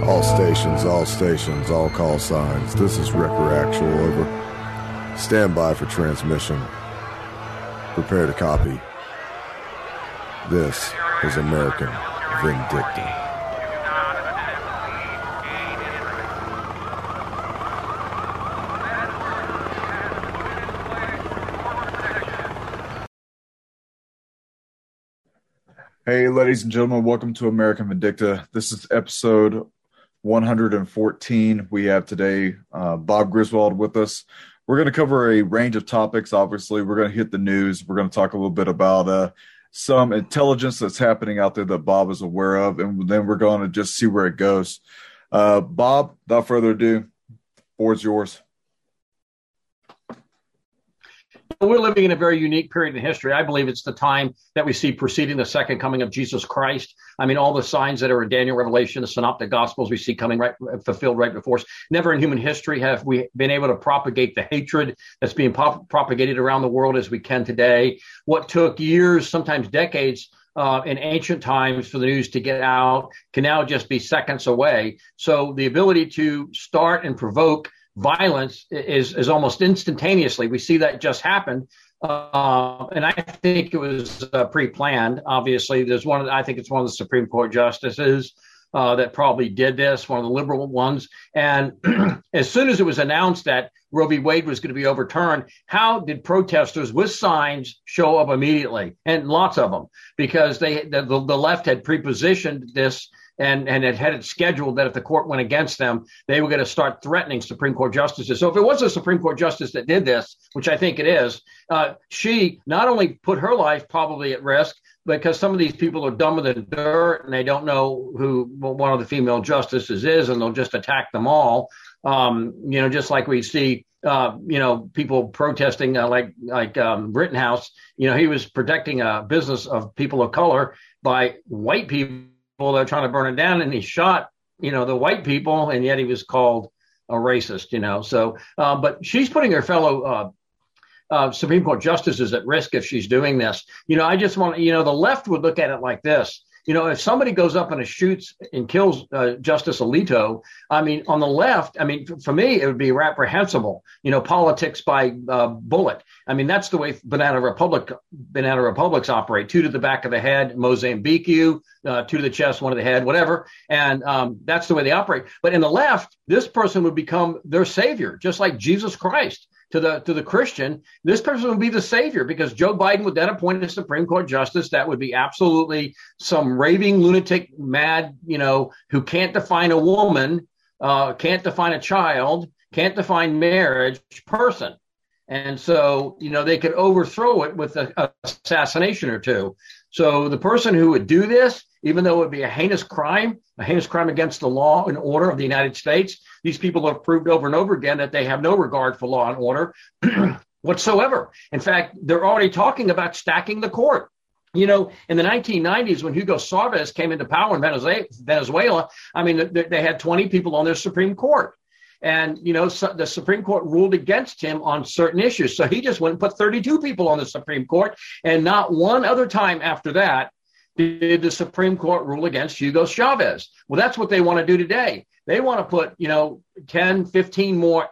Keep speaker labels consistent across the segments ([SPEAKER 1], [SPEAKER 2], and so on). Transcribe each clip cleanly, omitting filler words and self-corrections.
[SPEAKER 1] All stations, all call signs. This is Wrecker Actual, over. Stand by for transmission. Prepare to copy. This is American Vindicta.
[SPEAKER 2] Hey, ladies and gentlemen, welcome to American Vindicta. This is episode 114. We have today Bob Griswold with us. We're going to cover a range of topics. Obviously, we're going to hit the news. We're going to talk a little bit about some intelligence that's happening out there that Bob is aware of, and then we're going to just see where it goes. Bob, without further ado, the board's yours.
[SPEAKER 3] We're living in a very unique period in history. I believe it's the time that we see preceding the second coming of Jesus Christ. I mean, all the signs that are in Daniel, Revelation, the Synoptic Gospels we see coming right, fulfilled right before us. Never in human history have we been able to propagate the hatred that's being propagated around the world as we can today. What took years, sometimes decades, in ancient times for the news to get out can now just be seconds away. So the ability to start and provoke violence is almost instantaneously. We see that just happened. And I think it was pre-planned. Obviously, I think it's one of the Supreme Court justices that probably did this, one of the liberal ones. And as soon as it was announced that Roe v. Wade was going to be overturned, how did protesters with signs show up immediately? And lots of them, because the left had prepositioned this and it had it scheduled that if the court went against them, they were going to start threatening Supreme Court justices. So if it was a Supreme Court justice that did this, which I think it is, she not only put her life probably at risk, because some of these people are dumber than dirt and they don't know who one of the female justices is, and they'll just attack them all. Just like we see, people protesting like Rittenhouse. He was protecting a business of people of color by white people that are trying to burn it down, and he shot, the white people, and yet he was called a racist, So, but she's putting her fellow Supreme Court justices at risk if she's doing this. I just want, the left would look at it like this. If somebody goes up and shoots and kills Justice Alito, I mean, on the left, I mean, for me, it would be reprehensible, politics by bullet. I mean, that's the way banana republics operate. 2 to the back of the head, Mozambique you, 2 to the chest, 1 to the head, whatever. And that's the way they operate. But in the left, this person would become their savior, just like Jesus Christ. To the Christian, this person would be the savior, because Joe Biden would then appoint a Supreme Court justice that would be absolutely some raving lunatic, mad, who can't define a woman, can't define a child, can't define marriage person. And so, they could overthrow it with an assassination or two. So the person who would do this, even though it would be a heinous crime against the law and order of the United States, these people have proved over and over again that they have no regard for law and order whatsoever. In fact, they're already talking about stacking the court. In the 1990s, when Hugo Chavez came into power in Venezuela, I mean, they had 20 people on their Supreme Court. And, the Supreme Court ruled against him on certain issues. So he just went and put 32 people on the Supreme Court. And not one other time after that did the Supreme Court rule against Hugo Chavez. Well, that's what they want to do today. They want to put, 10, 15 more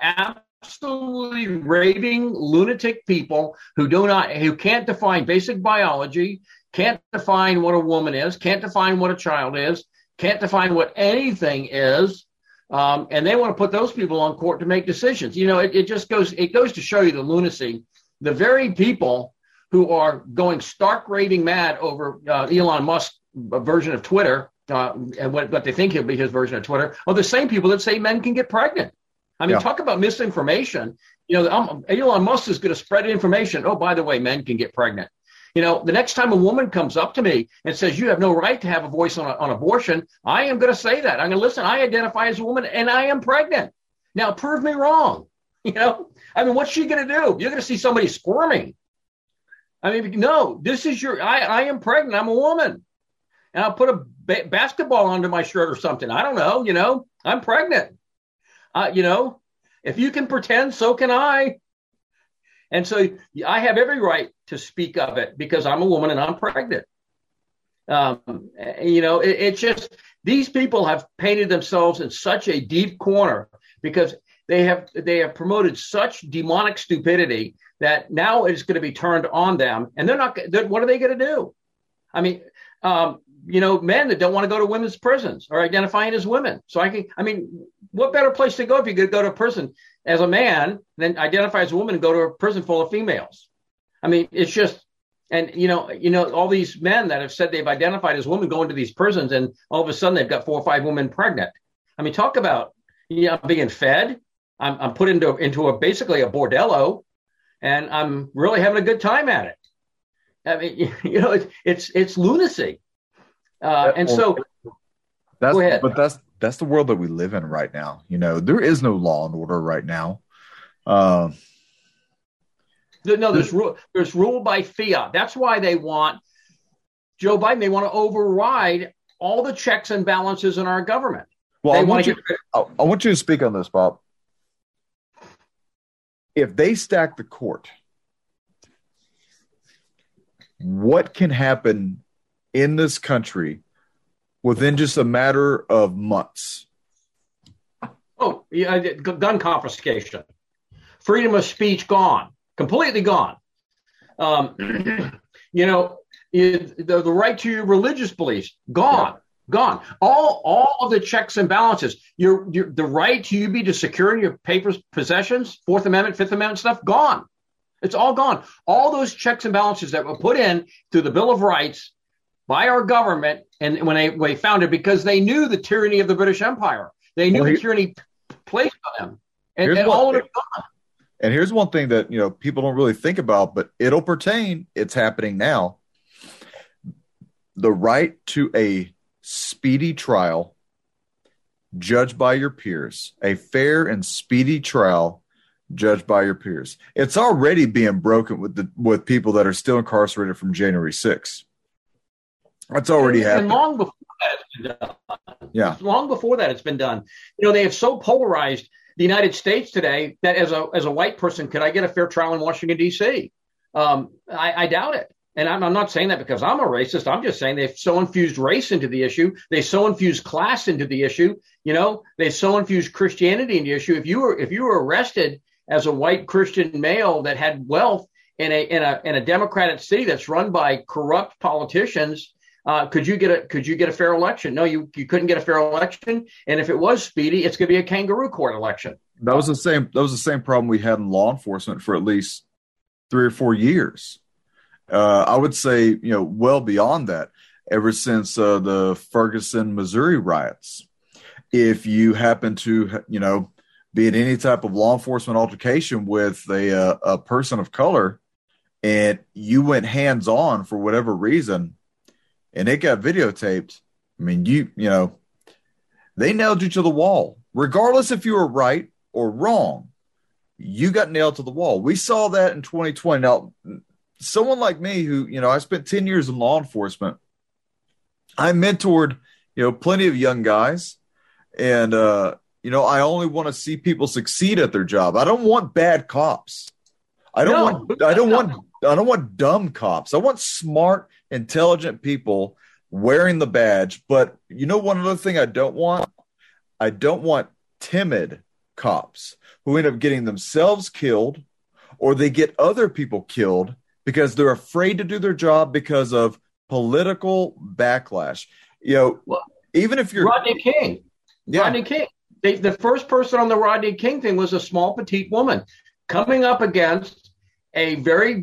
[SPEAKER 3] absolutely raving lunatic people who can't define basic biology, can't define what a woman is, can't define what a child is, can't define what anything is. And they want to put those people on court to make decisions. It goes to show you the lunacy. The very people who are going stark raving mad over Elon Musk's version of Twitter, and what they think he'll be his version of Twitter, are the same people that say men can get pregnant. I mean, Talk about misinformation. Elon Musk is going to spread information. Oh, by the way, men can get pregnant. The next time a woman comes up to me and says, you have no right to have a voice on abortion, I am going to say that. I'm going to listen. I identify as a woman and I am pregnant. Now, prove me wrong. What's she going to do? You're going to see somebody squirming. I mean, no, this is I am pregnant. I'm a woman. And I'll put a basketball under my shirt or something. I don't know. I'm pregnant. If you can pretend, so can I. And so I have every right to speak of it because I'm a woman and I'm pregnant. It's just, these people have painted themselves in such a deep corner because they have promoted such demonic stupidity that now it's going to be turned on them, and what are they going to do? I mean, men that don't want to go to women's prisons are identifying as women. So what better place to go if you could go to prison as a man than identify as a woman and go to a prison full of females? I mean, it's just, and all these men that have said they've identified as women go into these prisons, and all of a sudden they've got 4 or 5 women pregnant. I mean, talk about being fed. I'm put into basically a bordello, and I'm really having a good time at it. I mean, it's lunacy. Go ahead.
[SPEAKER 2] But that's the world that we live in right now. There is no law and order right now.
[SPEAKER 3] No, there's rule by fiat. That's why they want Joe Biden. They want to override all the checks and balances in our government.
[SPEAKER 2] Well, I want you to speak on this, Bob. If they stack the court, what can happen in this country within just a matter of months?
[SPEAKER 3] Oh, yeah, gun confiscation, freedom of speech gone, completely gone. The right to your religious beliefs gone. Yeah. Gone. All of the checks and balances. The right to you be to secure in your papers, possessions, Fourth Amendment, Fifth Amendment stuff, gone. It's all gone. All those checks and balances that were put in through the Bill of Rights by our government, and when they founded, because they knew the tyranny of the British Empire, they knew the tyranny placed on them, and all of it gone.
[SPEAKER 2] And here's one thing that people don't really think about, but it'll pertain. It's happening now. The right to a speedy trial, judged by your peers, a fair and speedy trial, judged by your peers. It's already being broken with people that are still incarcerated from January 6th. That's already happened.
[SPEAKER 3] And long before that, it's been done.
[SPEAKER 2] Yeah,
[SPEAKER 3] long before that, it's been done. They have so polarized the United States today that as a white person, could I get a fair trial in Washington D.C.? I doubt it. And I'm not saying that because I'm a racist. I'm just saying they've so infused race into the issue. They so infused class into the issue. They so infused Christianity into the issue. If you were arrested as a white Christian male that had wealth in a Democratic city that's run by corrupt politicians, could you get a fair election? No, you couldn't get a fair election. And if it was speedy, it's going to be a kangaroo court election.
[SPEAKER 2] That was the same problem we had in law enforcement for at least 3 or 4 years. I would say, well beyond that, ever since the Ferguson, Missouri riots. If you happen to, be in any type of law enforcement altercation with a person of color, and you went hands-on for whatever reason, and it got videotaped, I mean, they nailed you to the wall. Regardless if you were right or wrong, you got nailed to the wall. We saw that in 2020. Now, someone like me who, I spent 10 years in law enforcement, I mentored, plenty of young guys. And, I only want to see people succeed at their job. I don't want bad cops. I don't want dumb cops. I want smart, intelligent people wearing the badge. But one other thing I don't want timid cops who end up getting themselves killed, or they get other people killed because they're afraid to do their job because of political backlash. Even if you're
[SPEAKER 3] Rodney King, the first person on the Rodney King thing was a small, petite woman coming up against a very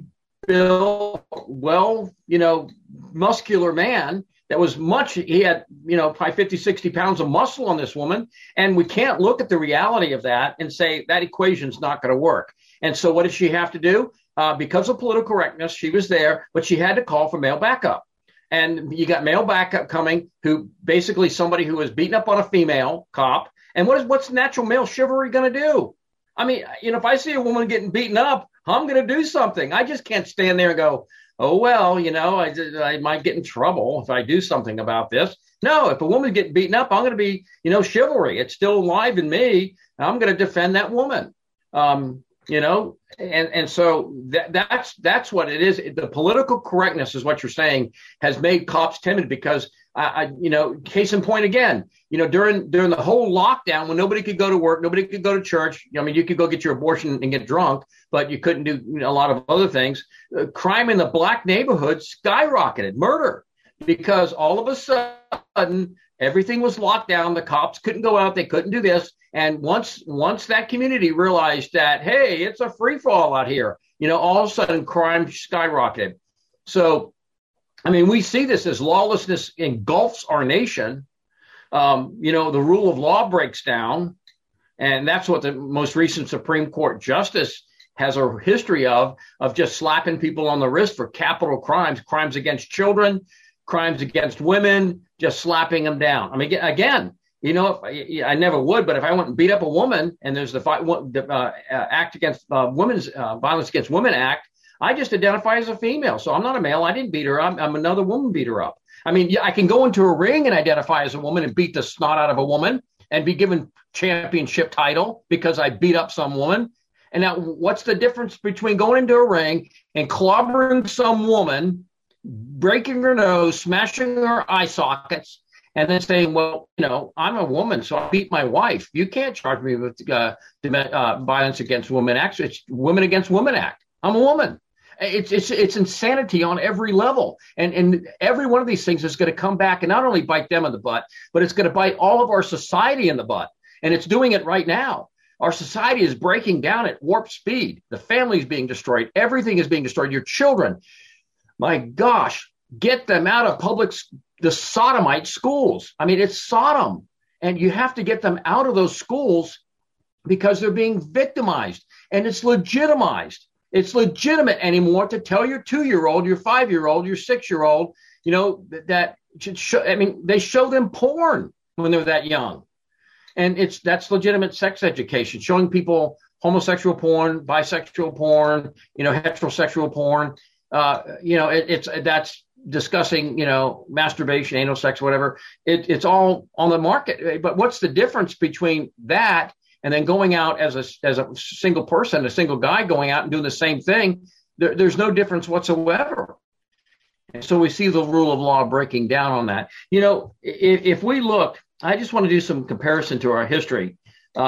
[SPEAKER 3] muscular man that was he had, probably 50, 60 pounds of muscle on this woman. And we can't look at the reality of that and say that equation's not going to work. And so what did she have to do? Because of political correctness, she was there, but she had to call for male backup. And you got male backup coming, who basically somebody who was beaten up on a female cop. And what's natural male chivalry going to do? I mean, if I see a woman getting beaten up, I'm going to do something. I just can't stand there and go, oh, well, I might get in trouble if I do something about this. No, if a woman's getting beaten up, I'm going to be, chivalry. It's still alive in me. I'm going to defend that woman. And so that's what it is. The political correctness is what you're saying has made cops timid because Case in point again, during the whole lockdown when nobody could go to work, nobody could go to church. You could go get your abortion and get drunk, but you couldn't do a lot of other things. Crime in the black neighborhoods skyrocketed, murder, because all of a sudden everything was locked down. The cops couldn't go out. They couldn't do this. And once that community realized that, hey, it's a free fall out here, all of a sudden crime skyrocketed. So, we see this as lawlessness engulfs our nation. The rule of law breaks down. And that's what the most recent Supreme Court justice has a history of just slapping people on the wrist for capital crimes against children, crimes against women, just slapping them down. Again, I never would, but if I went and beat up a woman and there's the Act Against Women's Violence Against Women Act, I just identify as a female. So I'm not a male. I didn't beat her up. I'm another woman beat her up. I can go into a ring and identify as a woman and beat the snot out of a woman and be given championship title because I beat up some woman. And now what's the difference between going into a ring and clobbering some woman, breaking her nose, smashing her eye sockets, and then saying, well, I'm a woman, so I beat my wife. You can't charge me with Violence Against Women Act. It's Women Against Women Act. I'm a woman. It's insanity on every level. And every one of these things is going to come back and not only bite them in the butt, but it's going to bite all of our society in the butt. And it's doing it right now. Our society is breaking down at warp speed. The family is being destroyed. Everything is being destroyed. Your children, my gosh, get them out of the sodomite schools. It's Sodom. And you have to get them out of those schools because they're being victimized. And it's legitimized. It's legitimate anymore to tell your 2-year-old, your 5-year-old, your 6-year-old, that they show them porn when they're that young. And that's legitimate sex education, showing people homosexual porn, bisexual porn, heterosexual porn. That's discussing, masturbation, anal sex, whatever. It's all on the market. But what's the difference between that and then going out as a single person, a single guy going out and doing the same thing? There's no difference whatsoever. And so we see the rule of law breaking down on that. If we look, I just want to do some comparison to our history.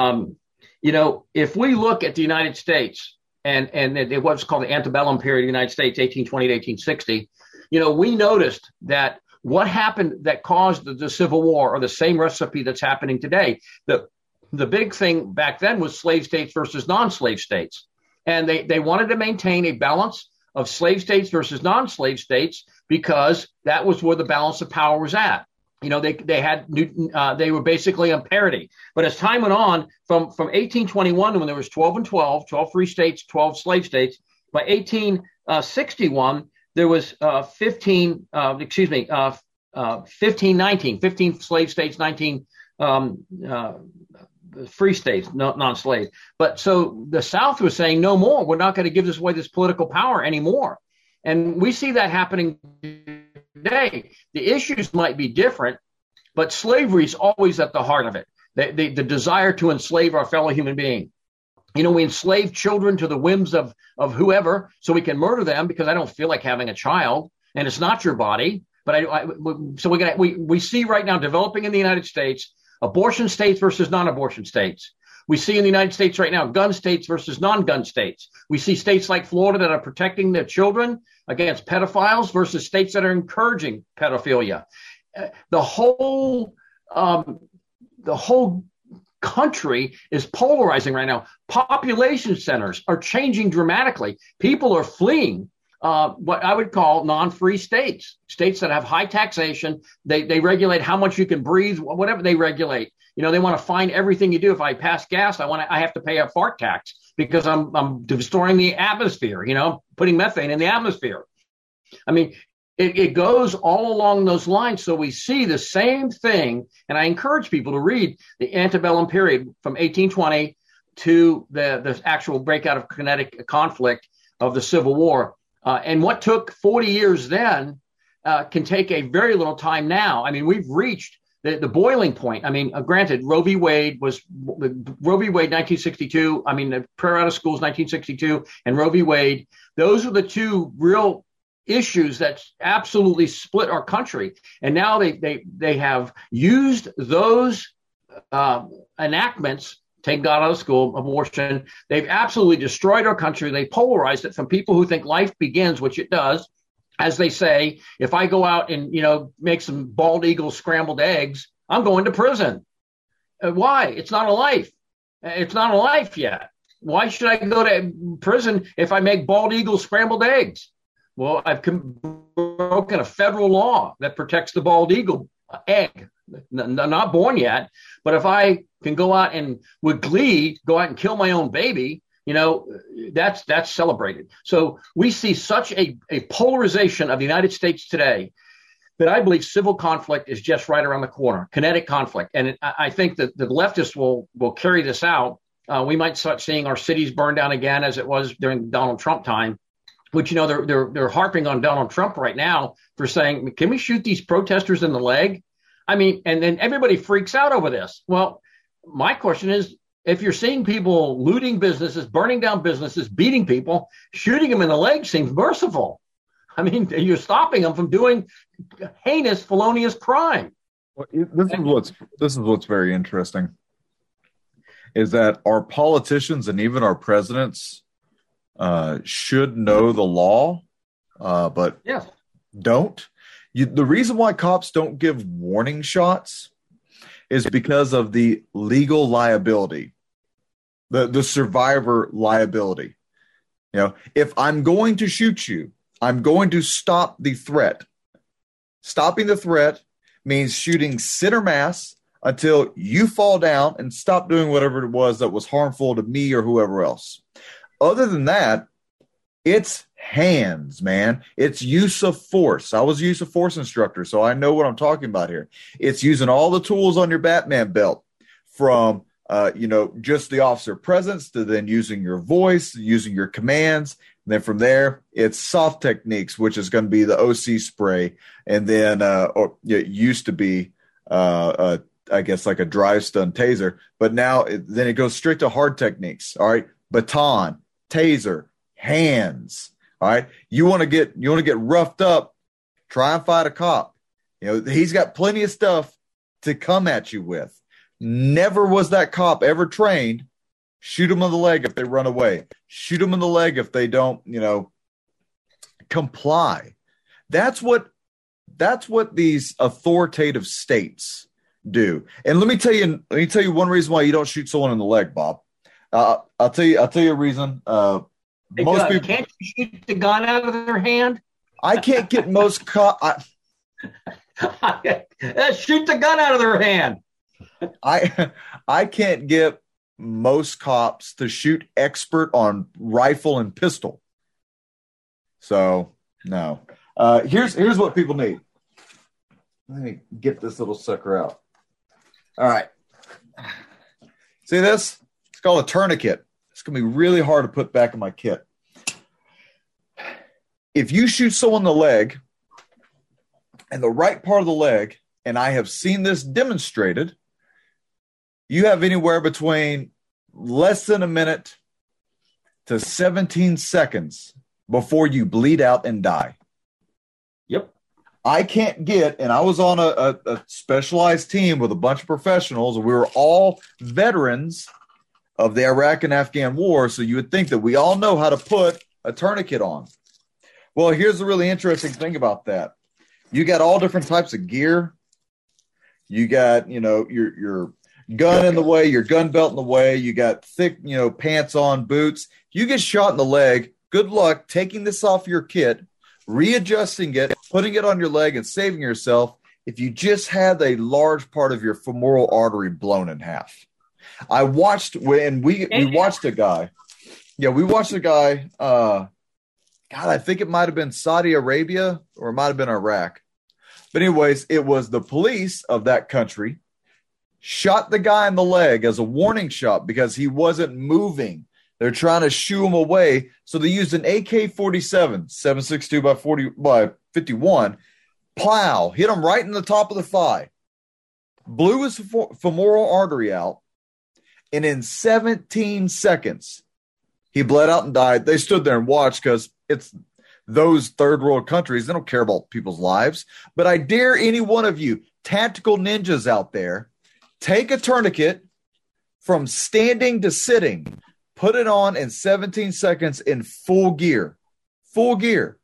[SPEAKER 3] If we look at the United States and it was called the antebellum period of the United States, 1820 to 1860, we noticed that what happened that caused the Civil War are the same recipe that's happening today. The big thing back then was slave states versus non-slave states. And they wanted to maintain a balance of slave states versus non-slave states because that was where the balance of power was at. They were basically on parity. But as time went on, from 1821, when there was 12 and 12 free states, 12 slave states, by 1861, there was 15 slave states, 19 free states, non-slave. But so the South was saying, no more. We're not going to give this away, this political power anymore. And we see that happening today. The issues might be different, but slavery is always at the heart of it. The desire to enslave our fellow human being. We enslave children to the whims of whoever so we can murder them because I don't feel like having a child and it's not your body. But we see right now developing in the United States, abortion states versus non-abortion states. We see in the United States right now, gun states versus non-gun states. We see states like Florida that are protecting their children against pedophiles versus states that are encouraging pedophilia. The whole country is polarizing right now. Population centers are changing dramatically. People are fleeing what I would call non-free states that have high taxation. They regulate how much you can breathe, whatever they regulate. They want to find everything you do. If I pass gas, I have to pay a fart tax because I'm destroying the atmosphere, putting methane in the atmosphere. It goes all along those lines. So we see the same thing. And I encourage people to read the antebellum period from 1820 to the actual breakout of kinetic conflict of the Civil War. And what took 40 years then can take a very little time now. We've reached the boiling point. Granted, Roe v. Wade 1962. The Prayer Out of Schools 1962 and Roe v. Wade. Those are the two real issues that absolutely split our country. And now they have used those enactments. Take God out of school, abortion. They've absolutely destroyed our country. They polarized it from people who think life begins, which it does. As they say, if I go out and, make some bald eagle scrambled eggs, I'm going to prison. Why? It's not a life. It's not a life yet. Why should I go to prison if I make bald eagle scrambled eggs? Well, I've broken a federal law that protects the bald eagle egg. Not born yet, but if I can go out and with glee go out and kill my own baby, that's celebrated. So we see such a polarization of the United States today that I believe civil conflict is just right around the corner, kinetic conflict. And I think that the leftists will carry this out. We might start seeing our cities burn down again as it was during Donald Trump time, which, they're harping on Donald Trump right now for saying, can we shoot these protesters in the leg? I mean, and then everybody freaks out over this. Well, my question is, if you're seeing people looting businesses, burning down businesses, beating people, shooting them in the leg seems merciful. I mean, you're stopping them from doing heinous, felonious crime.
[SPEAKER 2] Well, this is what's very interesting, is that our politicians and even our presidents should know the law, but don't. The reason why cops don't give warning shots is because of the legal liability, the survivor liability. If I'm going to shoot you, I'm going to stop the threat. Stopping the threat means shooting center mass until you fall down and stop doing whatever it was that was harmful to me or whoever else. Other than that, it's hands, man. It's use of force. I was a use of force instructor, so I know what I'm talking about here. It's using all the tools on your Batman belt, from just the officer presence to then using your voice, using your commands. And then from there, it's soft techniques, which is going to be the OC spray. And then it used to be, I guess, like a drive stun taser. But now then it goes straight to hard techniques. All right. Baton, taser, hands. All right. You want to get roughed up, try and fight a cop. He's got plenty of stuff to come at you with. Never was that cop ever trained. Shoot them in the leg if they run away. Shoot them in the leg if they don't, comply. That's what these authoritative states do. And let me tell you one reason why you don't shoot someone in the leg, Bob. I'll tell you a reason. Most people
[SPEAKER 3] can't shoot the gun out of their hand.
[SPEAKER 2] I can't get most cops.
[SPEAKER 3] Shoot the gun out of their hand.
[SPEAKER 2] I can't get most cops to shoot expert on rifle and pistol. So no. Here's what people need. Let me get this little sucker out. All right. See this? It's called a tourniquet. It's going to be really hard to put back in my kit. If you shoot someone in the leg, and the right part of the leg, and I have seen this demonstrated, you have anywhere between less than a minute to 17 seconds before you bleed out and die.
[SPEAKER 3] Yep.
[SPEAKER 2] I can't get, and I was on a specialized team with a bunch of professionals, and we were all veterans of the Iraq and Afghan war, so you would think that we all know how to put a tourniquet on. Well, here's the really interesting thing about that. You got all different types of gear. You got, your gun in the way, your gun belt in the way. You got thick, pants on, boots. You get shot in the leg. Good luck taking this off your kit, readjusting it, putting it on your leg, and saving yourself if you just had a large part of your femoral artery blown in half. I watched when we watched a guy. Yeah, we watched a guy. God, I think it might have been Saudi Arabia or it might have been Iraq. But anyways, it was the police of that country shot the guy in the leg as a warning shot because he wasn't moving. They're trying to shoo him away. So they used an AK-47, 7.62 by 51, plow, hit him right in the top of the thigh, blew his femoral artery out, and in 17 seconds, he bled out and died. They stood there and watched because those third world countries, they don't care about people's lives. But I dare any one of you tactical ninjas out there, take a tourniquet from standing to sitting, put it on in 17 seconds in full gear. Full gear.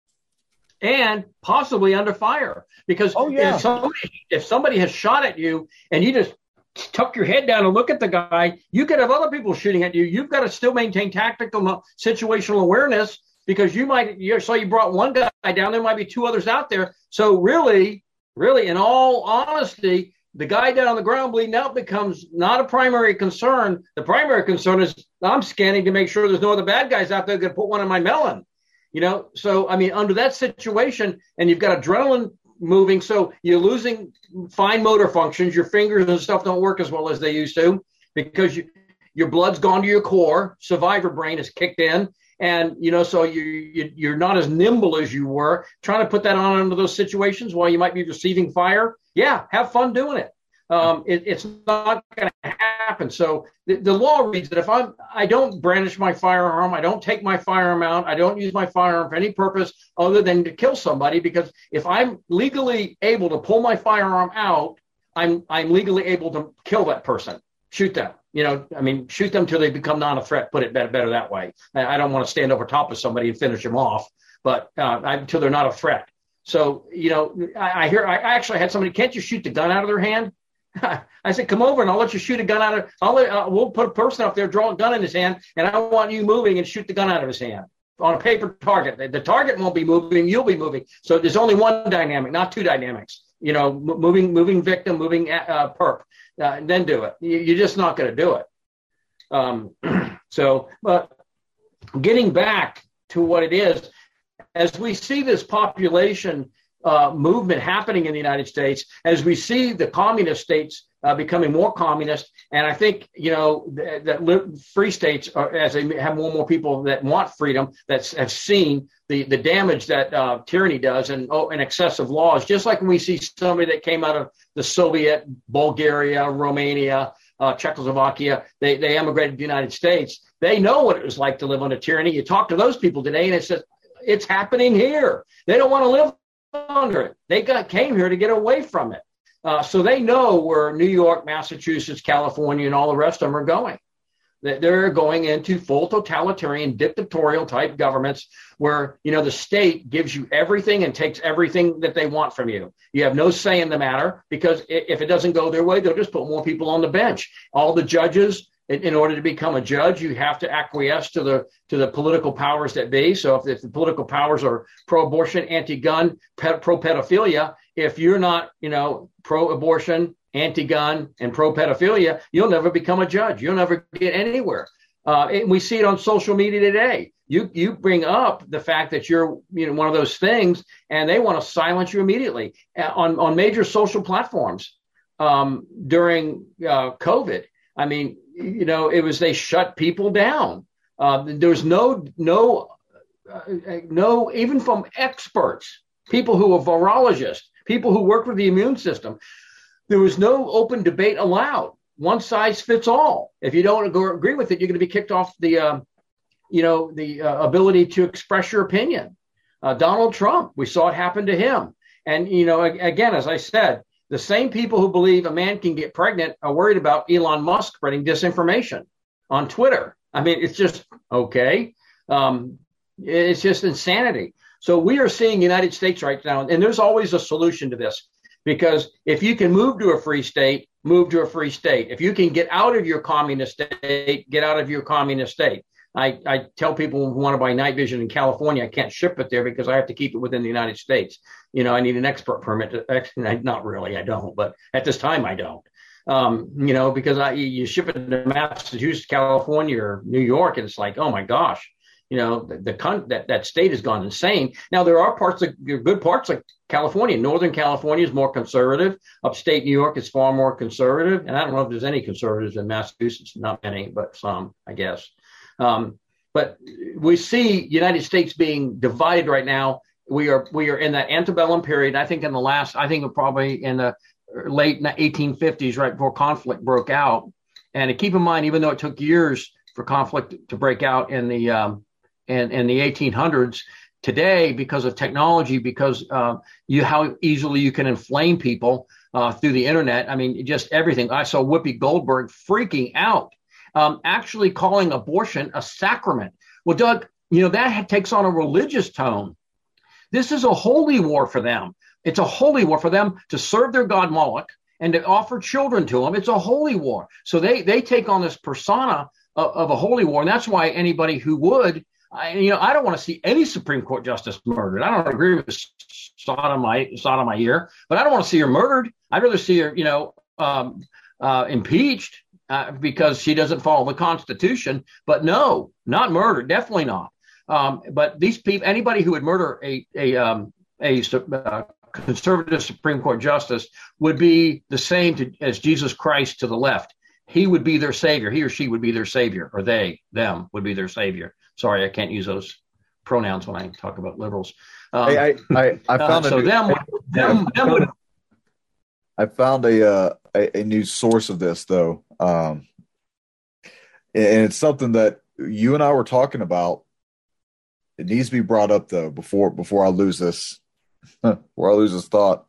[SPEAKER 3] And possibly under fire. Because if somebody has shot at you and you just tuck your head down and look at the guy, you could have other people shooting at you. You've got to still maintain tactical situational awareness, because you brought one guy down, there might be two others out there. So really, in all honesty, the guy down on the ground bleeding out becomes not a primary concern. The primary concern is I'm scanning to make sure there's no other bad guys out there going to put one in my melon. So, I mean, under that situation, and you've got adrenaline moving, so you're losing fine motor functions. Your fingers and stuff don't work as well as they used to, because your blood's gone to your core. Survivor brain is kicked in. And, so you're not as nimble as you were. Trying to put that on under those situations while you might be receiving fire. Yeah, have fun doing it. It's not going to happen. So the law reads that if I don't brandish my firearm, I don't take my firearm out, I don't use my firearm for any purpose other than to kill somebody, because if I'm legally able to pull my firearm out, I'm legally able to kill that person, shoot them. Shoot them till they become not a threat. Put it better that way. I don't want to stand over top of somebody and finish them off, but until they're not a threat. So, I actually had somebody, can't you shoot the gun out of their hand? I said, come over and I'll let you shoot a gun out of, we'll put a person up there, draw a gun in his hand, and I want you moving and shoot the gun out of his hand on a paper target. The target won't be moving, you'll be moving. So there's only one dynamic, not two dynamics. Moving victim, moving perp, then do it. You're just not going to do it. But getting back to what it is, as we see this population movement happening in the United States, as we see the communist states becoming more communist, and I think that free states as they have more and more people that want freedom, that have seen the damage that tyranny does and excessive laws. Just like when we see somebody that came out of the Soviet, Bulgaria, Romania, Czechoslovakia, they emigrated to the United States. They know what it was like to live under tyranny. You talk to those people today, and it says it's happening here. They don't want to live under it. They came here to get away from it. So they know where New York, Massachusetts, California, and all the rest of them are going. They're going into full totalitarian, dictatorial type governments where, the state gives you everything and takes everything that they want from you. You have no say in the matter, because if it doesn't go their way, they'll just put more people on the bench. All the judges, in order to become a judge, you have to acquiesce to the political powers that be. So if the political powers are pro-abortion, anti-gun, pro-pedophilia, if you're not, pro-abortion, anti-gun, and pro-pedophilia, you'll never become a judge. You'll never get anywhere. And we see it on social media today. You bring up the fact that you're one of those things, and they want to silence you immediately on major social platforms during COVID. I mean, it was, they shut people down. There was no, even from experts, people who are virologists, people who work with the immune system, there was no open debate allowed. One size fits all. If you don't agree with it, you're going to be kicked off the ability to express your opinion. Donald Trump, we saw it happen to him. And, again, as I said, the same people who believe a man can get pregnant are worried about Elon Musk spreading disinformation on Twitter. I mean, it's just, okay. It's just insanity. So we are seeing United States right now, and there's always a solution to this, because if you can move to a free state, move to a free state. If you can get out of your communist state, get out of your communist state. I tell people who want to buy night vision in California, I can't ship it there because I have to keep it within the United States. I need an export permit. Not really, I don't, but at this time I don't. Because you ship it to Massachusetts, California, or New York, and it's like, oh my gosh, that state has gone insane. Now there are good parts of California. Northern California is more conservative. Upstate New York is far more conservative, and I don't know if there's any conservatives in Massachusetts. Not many, but some, I guess. But we see United States being divided right now. We are in that antebellum period. I think probably in the late 1850s, right before conflict broke out. And to keep in mind, even though it took years for conflict to break out in the 1800s, today, because of technology, because how easily you can inflame people through the internet. I mean, just everything. I saw Whoopi Goldberg freaking out, actually calling abortion a sacrament. Well, Doug, that takes on a religious tone. This is a holy war for them. It's a holy war for them to serve their god Moloch and to offer children to them. It's a holy war. So they take on this persona of a holy war. And that's why anybody who would, I don't want to see any Supreme Court justice murdered. I don't agree with Sotomayor, but I don't want to see her murdered. I'd rather see her, impeached because she doesn't follow the Constitution. But no, not murdered. Definitely not. But these people, anybody who would murder a conservative Supreme Court justice would be the same as Jesus Christ to the left. He would be their savior. He or she would be their savior, or them would be their savior. Sorry, I can't use those pronouns when I talk about liberals.
[SPEAKER 2] I found a new source of this, though, and it's something that you and I were talking about. It needs to be brought up, though, before I lose this. Before I lose this thought.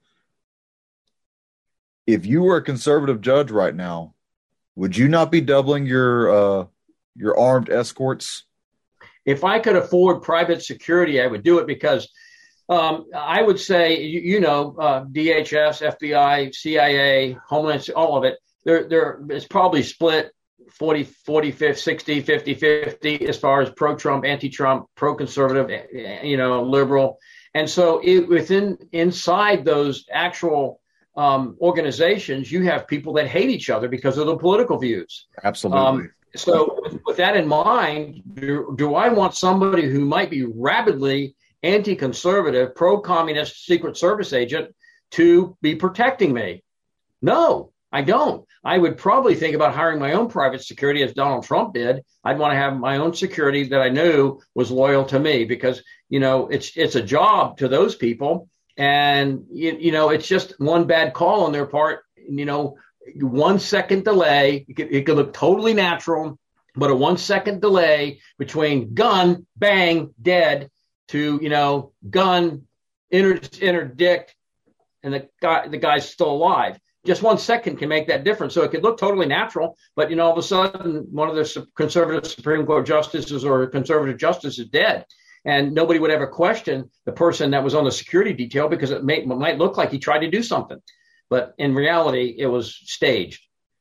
[SPEAKER 2] If you were a conservative judge right now, would you not be doubling your armed escorts?
[SPEAKER 3] If I could afford private security, I would do it, because I would say, DHS, FBI, CIA, Homeland, all of it, it's probably split 40, 60, 50, 50 as far as pro-Trump, anti-Trump, pro-conservative, liberal. And so inside those actual organizations, you have people that hate each other because of the political views.
[SPEAKER 2] Absolutely.
[SPEAKER 3] So with that in mind, do I want somebody who might be rabidly anti-conservative, pro-communist Secret Service agent to be protecting me? No, I don't. I would probably think about hiring my own private security, as Donald Trump did. I'd want to have my own security that I knew was loyal to me, because, it's a job to those people. And, it's just one bad call on their part. 1 second delay, it could look totally natural, but a 1 second delay between gun, bang, dead, to, gun, interdict, and the guy's still alive. Just 1 second can make that difference. So it could look totally natural, but, all of a sudden, one of the conservative Supreme Court justices or a conservative justice is dead. And nobody would ever question the person that was on the security detail, because it might look like he tried to do something. But in reality, it was staged.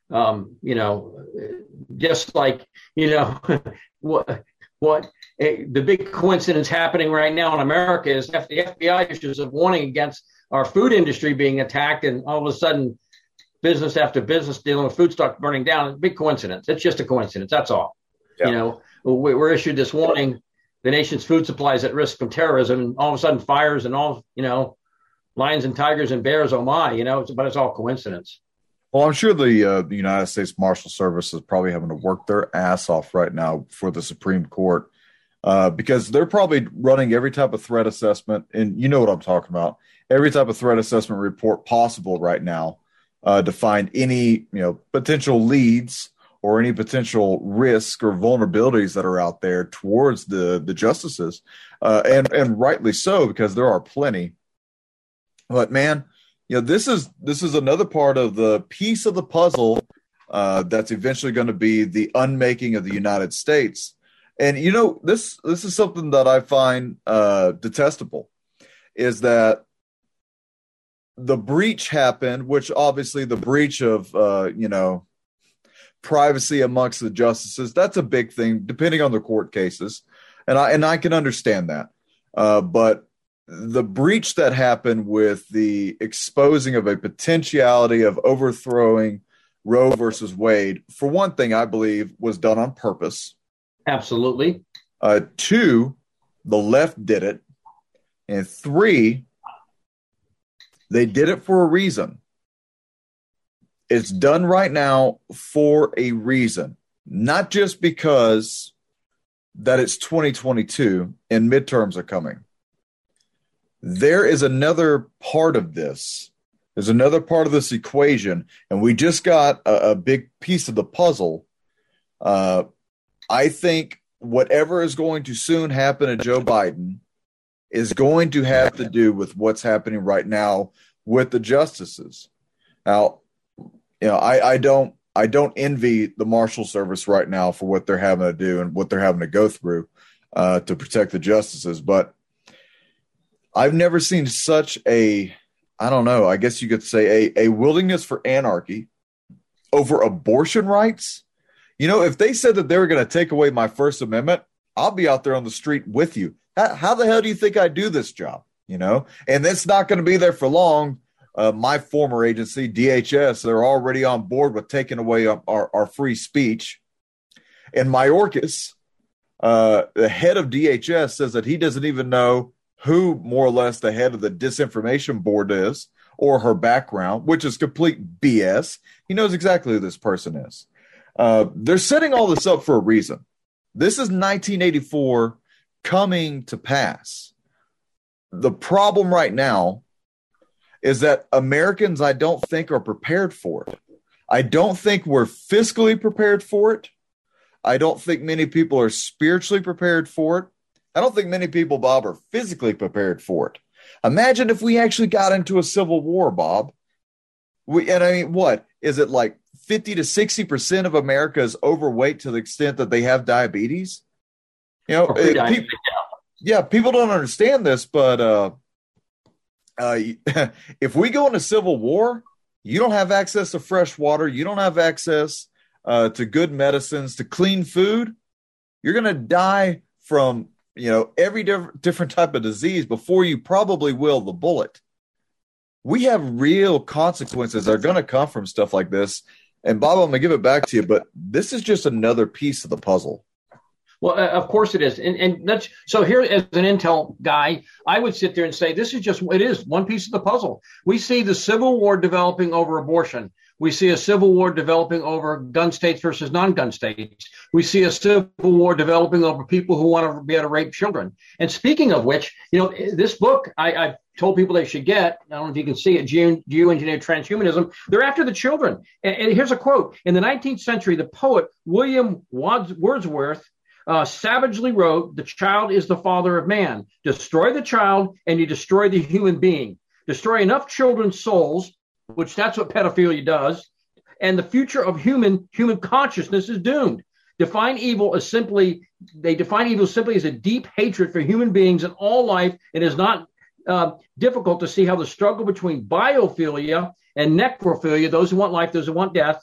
[SPEAKER 3] Just like, what the big coincidence happening right now in America is the FBI issues of warning against our food industry being attacked, and all of a sudden, business after business dealing with food stock burning down. It's a big coincidence. It's just a coincidence. That's all. Yeah. We're issued this warning: the nation's food supply is at risk from terrorism, and all of a sudden fires and all, lions and tigers and bears. Oh my, but it's all coincidence.
[SPEAKER 2] Well, I'm sure the United States Marshal Service is probably having to work their ass off right now for the Supreme Court, because they're probably running every type of threat assessment, and you know what I'm talking about, every type of threat assessment report possible right now, to find any potential leads or any potential risk or vulnerabilities that are out there towards the justices, and rightly so, because there are plenty. But man, this is another part of the piece of the puzzle that's eventually going to be the unmaking of the United States. And this is something that I find detestable, is that the breach happened, which obviously the breach of privacy amongst the justices, that's a big thing, depending on the court cases, and I can understand that. But the breach that happened with the exposing of a potentiality of overthrowing Roe versus Wade, for one thing, I believe was done on purpose.
[SPEAKER 3] Absolutely.
[SPEAKER 2] 2, the left did it. And 3, they did it for a reason. It's done right now for a reason, not just because that it's 2022 and midterms are coming. There is another part of this. There's another part of this equation, and we just got a big piece of the puzzle. I think whatever is going to soon happen to Joe Biden is going to have to do with what's happening right now with the justices. Now, I don't envy the Marshal Service right now for what they're having to do and what they're having to go through to protect the justices. But I've never seen such I guess you could say a willingness for anarchy over abortion rights. If they said that they were going to take away my First Amendment, I'll be out there on the street with you. How the hell do you think I do this job? And it's not going to be there for long. My former agency, DHS, they're already on board with taking away our free speech. And Mayorkas, the head of DHS, says that he doesn't even know who more or less the head of the disinformation board is or her background, which is complete BS. He knows exactly who this person is. They're setting all this up for a reason. This is 1984 coming to pass. The problem right now is that Americans, I don't think, are prepared for it. I don't think we're fiscally prepared for it. I don't think many people are spiritually prepared for it. I don't think many people, Bob, are physically prepared for it. Imagine if we actually got into a civil war, Bob. What is it, like 50 to 60% of America is overweight to the extent that they have diabetes? People don't understand this, but if we go into civil war, you don't have access to fresh water. You don't have access to good medicines, to clean food. You're going to die from, every different type of disease before you probably will the bullet. We have real consequences that are going to come from stuff like this. And Bob, I'm going to give it back to you, but this is just another piece of the puzzle.
[SPEAKER 3] Well, of course it is. And that's, so here as an Intel guy, I would sit there and say, it is one piece of the puzzle. We see the Civil War developing over abortion. We see a civil war developing over gun states versus non-gun states. We see a civil war developing over people who want to be able to rape children. And speaking of which, this book, I've told people they should get, I don't know if you can see it, Geoengineered Transhumanism. They're after the children. And here's a quote. In the 19th century, the poet William Wordsworth savagely wrote, "The child is the father of man. Destroy the child and you destroy the human being. Destroy enough children's souls," which that's what pedophilia does, "and the future of human consciousness is doomed." They define evil simply as a deep hatred for human beings and all life. It is not difficult to see how the struggle between biophilia and necrophilia, those who want life, those who want death,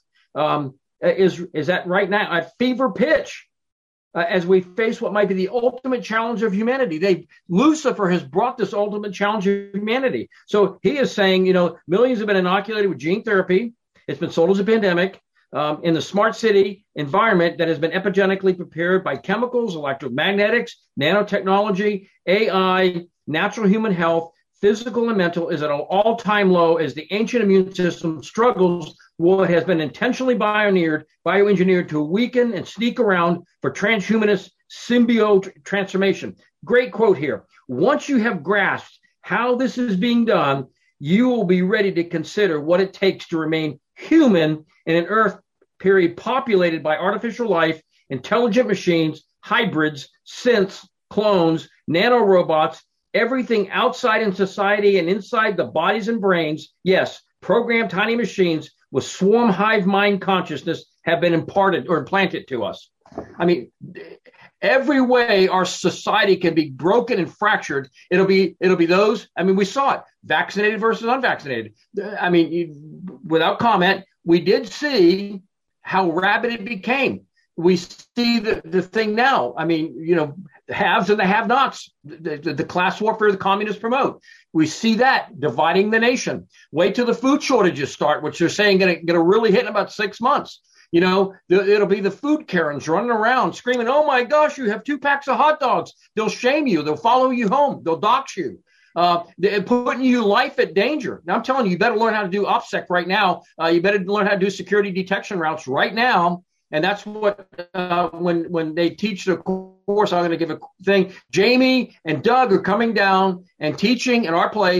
[SPEAKER 3] is at right now at fever pitch. As we face what might be the ultimate challenge of humanity. Lucifer has brought this ultimate challenge of humanity. So he is saying, millions have been inoculated with gene therapy. It's been sold as a pandemic in the smart city environment that has been epigenetically prepared by chemicals, electromagnetics, nanotechnology, AI, natural human health, physical and mental is at an all-time low as the ancient immune system struggles what has been intentionally bioengineered to weaken and sneak around for transhumanist symbiote transformation. Great quote here. Once you have grasped how this is being done, you will be ready to consider what it takes to remain human in an Earth period populated by artificial life, intelligent machines, hybrids, synths, clones, nanorobots, everything outside in society and inside the bodies and brains. Yes, programmed tiny machines with swarm hive mind consciousness have been imparted or implanted to us. I mean, every way our society can be broken and fractured, it'll be those. I mean, we saw it, vaccinated versus unvaccinated. I mean, without comment, we did see how rabid it became. We see the thing now. I mean, the haves and the have-nots, the class warfare the communists promote. We see that dividing the nation. Wait till the food shortages start, which they're saying going to really hit in about 6 months. It'll be the food Karens running around screaming, "Oh my gosh, you have 2 packs of hot dogs." They'll shame you. They'll follow you home. They'll dox you. They're putting your life at danger. Now, I'm telling you, you better learn how to do OPSEC right now. You better learn how to do security detection routes right now. And that's what, when they teach the course, I'm going to give a thing. Jamie and Doug are coming down and teaching in our place.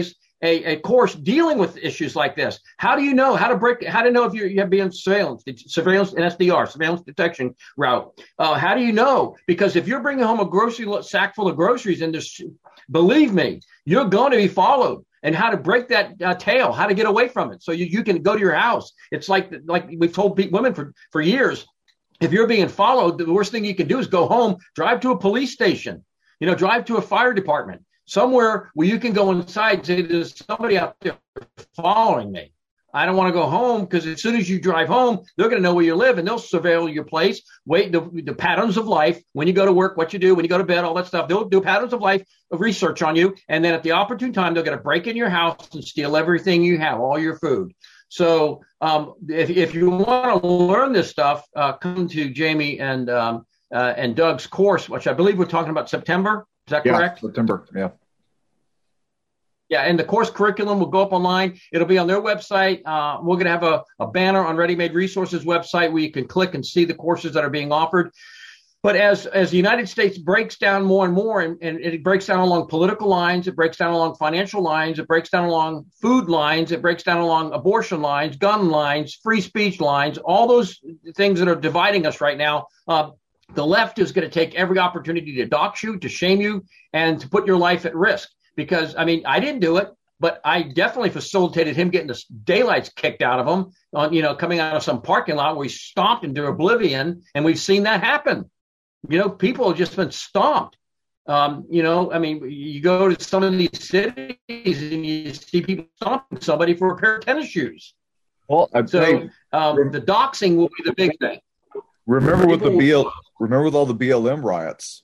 [SPEAKER 3] a course dealing with issues like this. How do you know how to know if you have been surveillance and SDR, surveillance detection route? How do you know? Because if you're bringing home a grocery sack full of groceries, and believe me, you're going to be followed. And how to break that tail, how to get away from it, so you can go to your house. It's like we've told women for years. If you're being followed, the worst thing you can do is go home, drive to a police station, drive to a fire department, somewhere where you can go inside and say, there's somebody out there following me. I don't want to go home, because as soon as you drive home, they're going to know where you live, and they'll surveil your place, the patterns of life, when you go to work, what you do, when you go to bed, all that stuff. They'll do patterns of life, of research on you, and then at the opportune time, they're going to break in your house and steal everything you have, all your food. So if you want to learn this stuff, come to Jamie and Doug's course, which I believe we're talking about September. Is that correct?
[SPEAKER 2] September, yeah.
[SPEAKER 3] Yeah, and the course curriculum will go up online. It'll be on their website. We're going to have a banner on Ready Made Resources website where you can click and see the courses that are being offered. But as the United States breaks down more and more, and it breaks down along political lines, it breaks down along financial lines, it breaks down along food lines, it breaks down along abortion lines, gun lines, free speech lines, all those things that are dividing us right now, the left is going to take every opportunity to dox you, to shame you, and to put your life at risk. Because, I didn't do it, but I definitely facilitated him getting the daylights kicked out of him, coming out of some parking lot where he stomped into oblivion. And we've seen that happen. People have just been stomped. You go to some of these cities and you see people stomping somebody for a pair of tennis shoes.
[SPEAKER 2] Well,
[SPEAKER 3] the doxing will be the big thing.
[SPEAKER 2] Remember with all the BLM riots,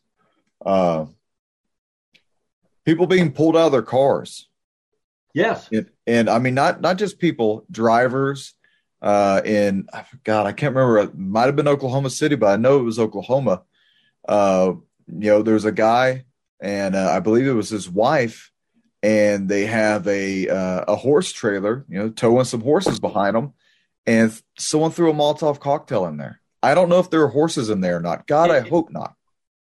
[SPEAKER 2] people being pulled out of their cars.
[SPEAKER 3] Yes.
[SPEAKER 2] And not just people, drivers. I can't remember. It might have been Oklahoma City, but I know it was Oklahoma. There's a guy, and I believe it was his wife, and they have a horse trailer, towing some horses behind them, and someone threw a Molotov cocktail in there. I don't know if there are horses in there or not. God, I hope not.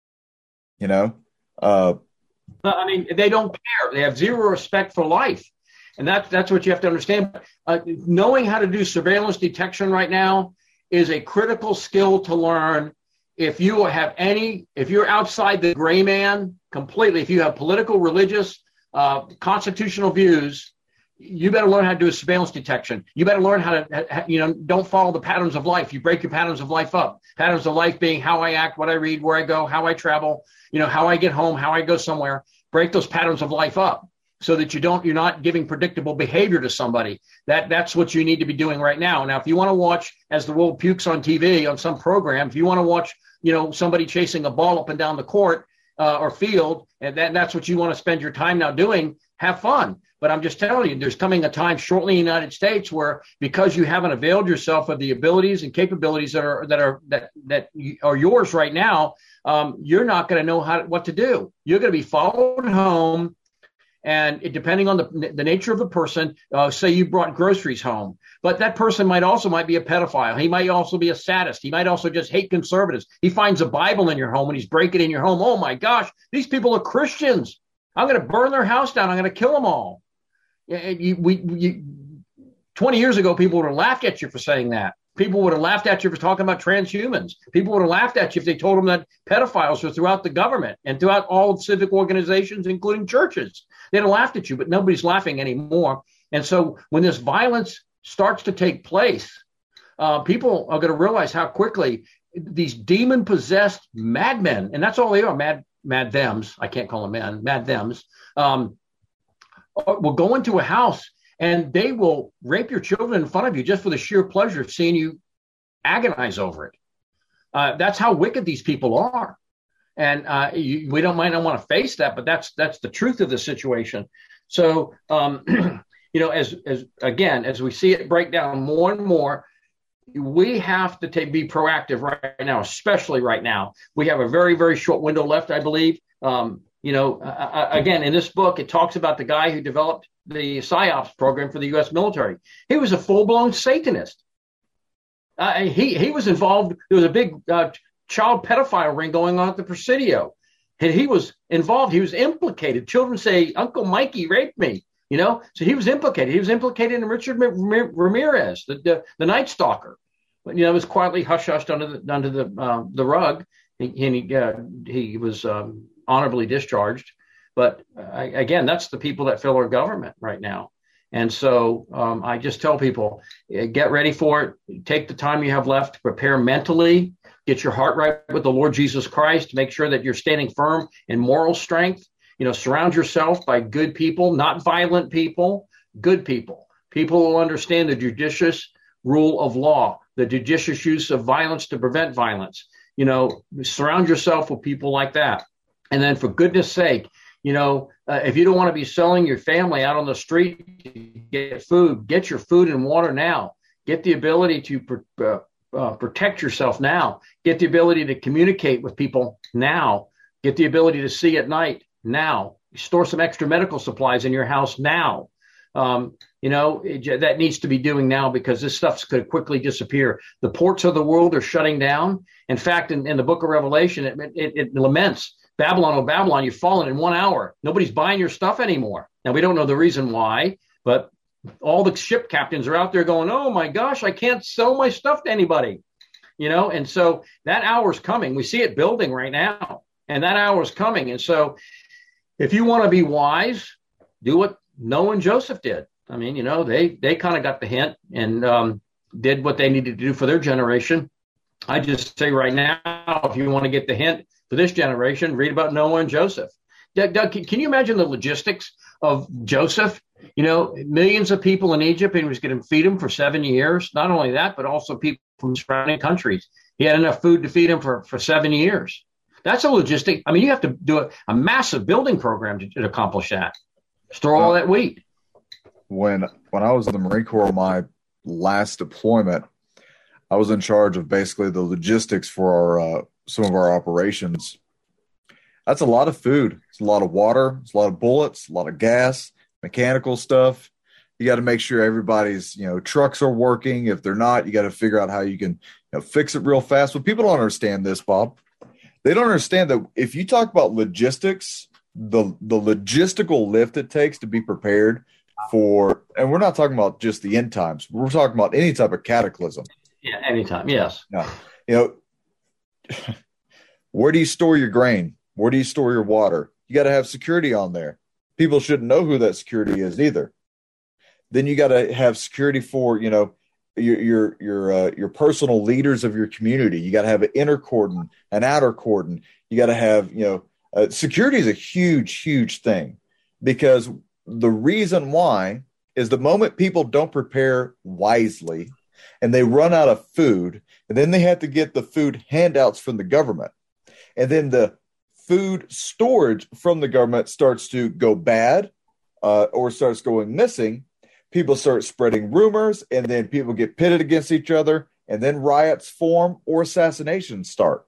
[SPEAKER 3] They don't care. They have zero respect for life. And that's what you have to understand. Knowing how to do surveillance detection right now is a critical skill to learn. If you're outside the gray man completely, if you have political, religious, constitutional views, you better learn how to do a surveillance detection. You better learn how to, don't follow the patterns of life. You break your patterns of life up. Patterns of life being how I act, what I read, where I go, how I travel, how I get home, how I go somewhere. Break those patterns of life up so that you're not giving predictable behavior to somebody. That's what you need to be doing right now. Now, if you want to watch as the world pukes on TV on some program, if you want to watch, somebody chasing a ball up and down the court or field, and that's what you want to spend your time now doing, have fun. But I'm just telling you, there's coming a time shortly in the United States where, because you haven't availed yourself of the abilities and capabilities that are yours right now, you're not going to know what to do. You're going to be followed home, and depending on the nature of the person, say you brought groceries home, but that person might be a pedophile. He might also be a sadist. He might also just hate conservatives. He finds a Bible in your home and he's breaking in your home. Oh my gosh, these people are Christians. I'm going to burn their house down. I'm going to kill them all. 20 years ago, people would have laughed at you for saying that. People would have laughed at you for talking about transhumans. People would have laughed at you if they told them that pedophiles were throughout the government and throughout all of civic organizations, including churches. They'd have laughed at you, but nobody's laughing anymore. And so when this violence starts to take place, people are going to realize how quickly these demon-possessed madmen, and that's all they are, mad thems, I can't call them men, mad thems, will go into a house and they will rape your children in front of you just for the sheer pleasure of seeing you agonize over it. That's how wicked these people are. And we might not want to face that, but that's the truth of the situation. So, as we see it break down more and more, we have to be proactive right now, especially right now. We have a very, very short window left, I believe. Again, in this book, it talks about the guy who developed the PSYOPs program for the U.S. military. He was a full-blown Satanist. He was involved. There was a big child pedophile ring going on at the Presidio. And he was involved. He was implicated. Children say, Uncle Mikey raped me. So he was implicated. He was implicated in Richard Ramirez, the Night Stalker. It was quietly hush-hushed under the rug, and he was honorably discharged. But again, that's the people that fill our government right now. And so I just tell people, get ready for it. Take the time you have left to prepare mentally. Get your heart right with the Lord Jesus Christ. Make sure that you're standing firm in moral strength. Surround yourself by good people, not violent people, good people. People who understand the judicious rule of law, the judicious use of violence to prevent violence. Surround yourself with people like that. And then for goodness sake, if you don't want to be selling your family out on the street to get food, get your food and water now. Get the ability to protect yourself now. Get the ability to communicate with people now. Get the ability to see at night now. Store some extra medical supplies in your house now. That needs to be doing now, because this stuff could quickly disappear. The ports of the world are shutting down. In fact, in the book of Revelation, it laments, Babylon, oh Babylon, you've fallen in 1 hour. Nobody's buying your stuff anymore. Now, we don't know the reason why, but all the ship captains are out there going, oh my gosh, I can't sell my stuff to anybody. And so that hour's coming. We see it building right now, and that hour's coming. And so if you want to be wise, do what Noah and Joseph did. I mean, they kind of got the hint and did what they needed to do for their generation. I just say right now, if you want to get the hint for this generation, read about Noah and Joseph. Doug, can you imagine the logistics of Joseph? Millions of people in Egypt, and he was going to feed them for 7 years. Not only that, but also people from surrounding countries. He had enough food to feed them for 7 years. That's a logistic. I mean, you have to do a massive building program to accomplish that. Store all that wheat.
[SPEAKER 2] When I was in the Marine Corps, my last deployment, I was in charge of basically the logistics for some of our operations. That's a lot of food. It's a lot of water. It's a lot of bullets, a lot of gas, mechanical stuff. You got to make sure everybody's, trucks are working. If they're not, you got to figure out how you can fix it real fast. But people don't understand this, Bob. They don't understand that if you talk about logistics, the logistical lift it takes to be prepared for, and we're not talking about just the end times. We're talking about any type of cataclysm.
[SPEAKER 3] Yeah, anytime. Yes.
[SPEAKER 2] Now, where do you store your grain? Where do you store your water? You got to have security on there. People shouldn't know who that security is either. Then you got to have security for, your personal leaders of your community. You got to have an inner cordon, an outer cordon. You got to have, security is a huge, huge thing, because the reason why is the moment people don't prepare wisely and they run out of food, and then they have to get the food handouts from the government, and then the food storage from the government starts to go bad or starts going missing. People start spreading rumors, and then people get pitted against each other, and then riots form or assassinations start.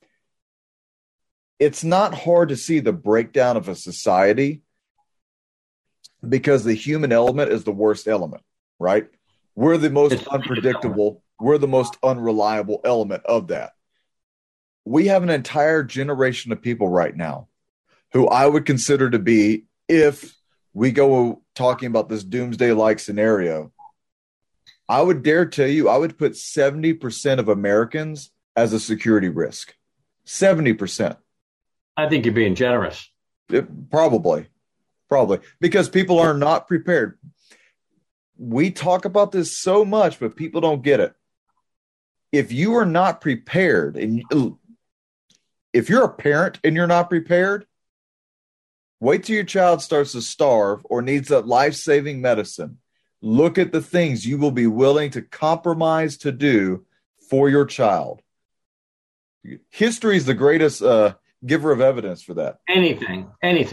[SPEAKER 2] It's not hard to see the breakdown of a society, because the human element is the worst element, right? We're the most unpredictable. We're the most unreliable element of that. We have an entire generation of people right now who I would consider to be, if we go talking about this doomsday-like scenario, I would dare tell you, I would put 70% of Americans as a security risk. 70%.
[SPEAKER 3] I think you're being generous.
[SPEAKER 2] Probably, because people are not prepared. We talk about this so much, but people don't get it. If you are not prepared, and if you're a parent and you're not prepared, wait till your child starts to starve or needs that life-saving medicine. Look at the things you will be willing to compromise to do for your child. History is the greatest giver of evidence for that.
[SPEAKER 3] Anything.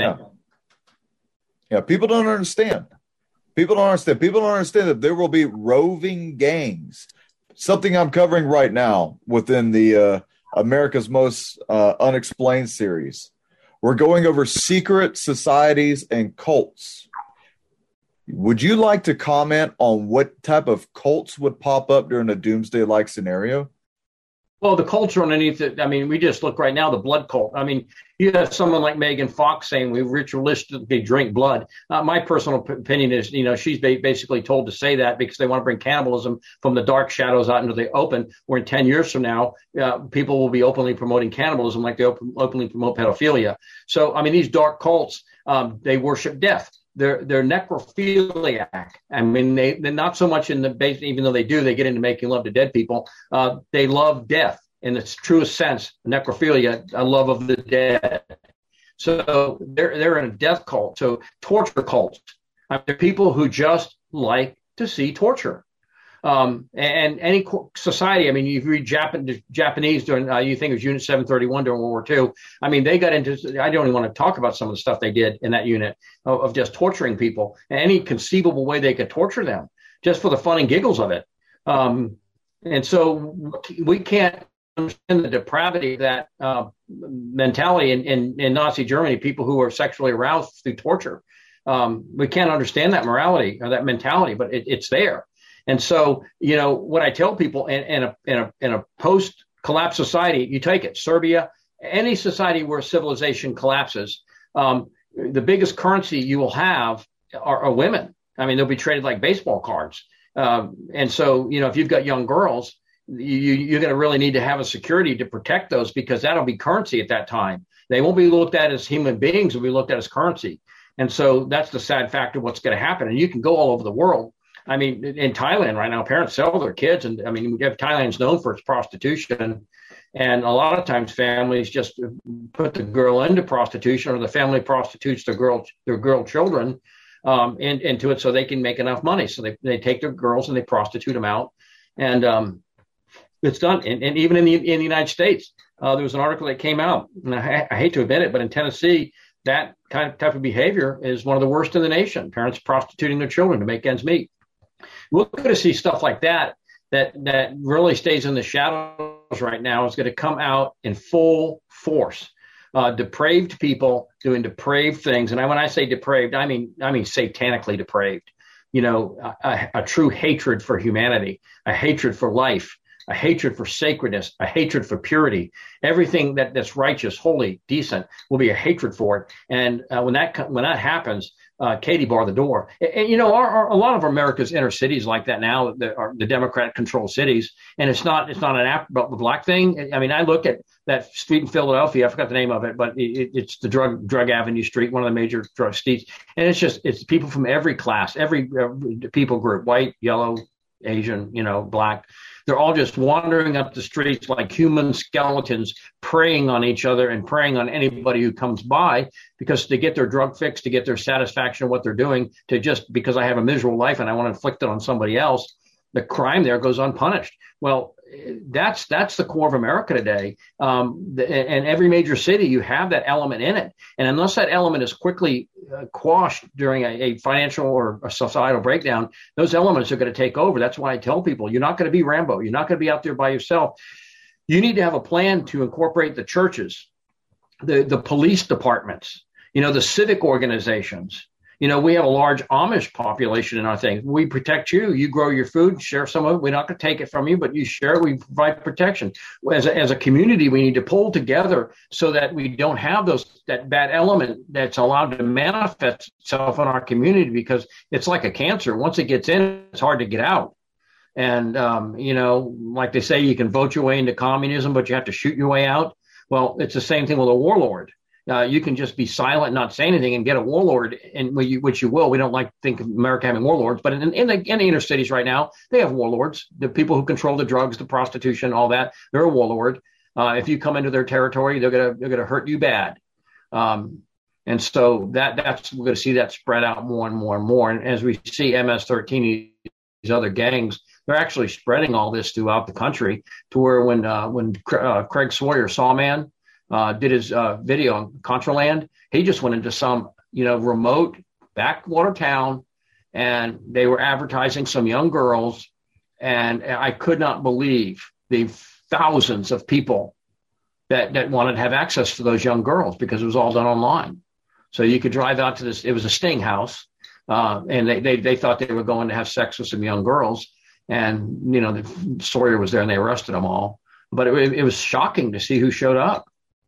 [SPEAKER 2] Yeah, people don't understand. People don't understand that there will be roving gangs. Something I'm covering right now within the America's Most Unexplained series. We're going over secret societies and cults. Would you like to comment on what type of cults would pop up during a doomsday-like scenario?
[SPEAKER 3] Well, the culture underneath it, I mean, we just look right now, the blood cult. I mean, you have someone like Megan Fox saying we ritualistically drink blood. My personal opinion is, she's basically told to say that because they want to bring cannibalism from the dark shadows out into the open, where in 10 years from now, people will be openly promoting cannibalism like they openly promote pedophilia. So, I mean, these dark cults, they worship death. They're necrophiliac. I mean, they're not so much in the base, even though they get into making love to dead people. They love death in its truest sense. Necrophilia, a love of the dead. So they're in a death cult. So torture cults. They're people who just like to see torture. And any society, I mean, you read Japanese during, you think it was Unit 731 during World War II. I mean, they got into, I don't even want to talk about some of the stuff they did in that unit of just torturing people, and any conceivable way they could torture them just for the fun and giggles of it. And so we can't understand the depravity of that mentality in Nazi Germany, people who are sexually aroused through torture. We can't understand that morality or that mentality, but it's there. And so, what I tell people in a post-collapse society, you take it, Serbia, any society where civilization collapses, the biggest currency you will have are women. I mean, they'll be traded like baseball cards. And so, if you've got young girls, you're going to really need to have a security to protect those, because that'll be currency at that time. They won't be looked at as human beings, they'll be looked at as currency. And so that's the sad fact of what's going to happen. And you can go all over the world. I mean, in Thailand right now, parents sell their kids. And I mean, Thailand's known for its prostitution. And a lot of times families just put the girl into prostitution, or the family prostitutes their girl children into it so they can make enough money. So they take their girls and they prostitute them out. And it's done. And even in the United States, there was an article that came out, and I hate to admit it, but in Tennessee, that type of behavior is one of the worst in the nation. Parents prostituting their children to make ends meet. We're going to see stuff like that really stays in the shadows right now. Is going to come out in full force. Depraved people doing depraved things. And when I say depraved, I mean satanically depraved. A true hatred for humanity, a hatred for life, a hatred for sacredness, a hatred for purity. Everything that's righteous, holy, decent will be a hatred for it. And when that happens, Katie, bar the door. And a lot of America's inner cities like that now, the Democrat-controlled cities, and it's not an black thing. I mean, I look at that street in Philadelphia. I forgot the name of it, but it's the drug avenue street, one of the major drug streets, and it's people from every class, every people group, white, yellow, Asian, black. They're all just wandering up the streets like human skeletons, preying on each other and preying on anybody who comes by, because to get their drug fix, to get their satisfaction of what they're doing, to just because I have a miserable life and I want to inflict it on somebody else, the crime there goes unpunished. Well, that's the core of America today. And every major city, you have that element in it. And unless that element is quickly quashed during a financial or a societal breakdown, those elements are going to take over. That's why I tell people, you're not going to be Rambo. You're not going to be out there by yourself. You need to have a plan to incorporate the churches, the police departments, the civic organizations. We have a large Amish population in our thing. We protect you. You grow your food, share some of it. We're not going to take it from you, but you share. We provide protection. As a community, we need to pull together so that we don't have that bad element that's allowed to manifest itself in our community, because it's like a cancer. Once it gets in, it's hard to get out. And, like they say, you can vote your way into communism, but you have to shoot your way out. Well, it's the same thing with a warlord. You can just be silent, not say anything, and get a warlord, and which you will. We don't like to think of America having warlords, but in the inner cities right now, they have warlords. The people who control the drugs, the prostitution, all that, they're a warlord. If you come into their territory, they're gonna hurt you bad. And so that's we're going to see that spread out more and more and more. And as we see MS-13, these other gangs, they're actually spreading all this throughout the country, to where when Craig Sawyer, Sawman, did his video on Contraland, he just went into some, remote backwater town, and they were advertising some young girls. And I could not believe the thousands of people that wanted to have access to those young girls, because it was all done online. So you could drive out to this, it was a sting house, and they thought they were going to have sex with some young girls. And, Sawyer was there, and they arrested them all. but it was shocking to see who showed up.